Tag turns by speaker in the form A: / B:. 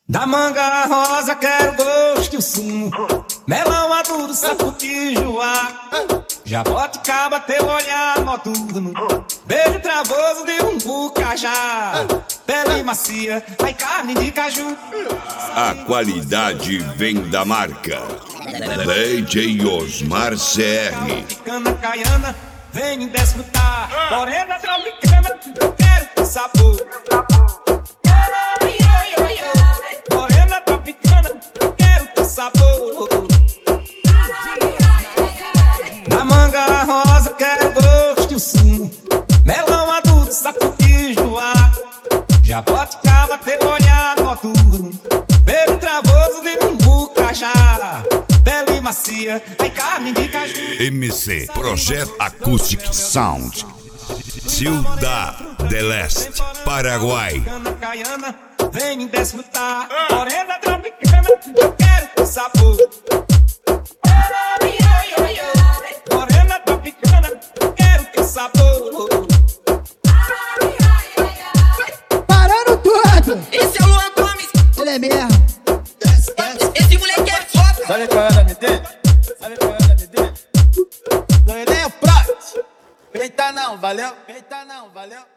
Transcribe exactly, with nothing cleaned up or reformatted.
A: Da manga rosa quero gosto e o sumo, melão maduro, saputijuá, jaboticaba, teu olhar noturno, beijo travoso de um bucajá, pele macia, ai carne de caju.
B: A qualidade vem da marca D J Osmar C R.
A: Cana caiana, vem desfrutar, morena tropicana, quero ter sabor. Morena tropicana, quero ter sabor. Da manga rosa quero gosto e o sumo, melão maduro, saputijuá, jaboticaba, teu olhar noturno, beijo travoso de um bucajá, pele macia, ai carne de caju.
B: M C Projeto Acoustic Sound, Ciudad del Este, Paraguai.
A: Cana caiana, vem desfrutar, morena tropicana, quero ter sabor. Morena tropicana, quero ter sabor.
C: Parando tudo!
D: Esse é o Luan Gomes,
C: Ele é mesmo.
D: esse moleque é foda.
E: Sabe qual é o nome dele? Sabe qual é o nome dele? Não é nem o Prot. Eita não, valeu? Eita não, valeu?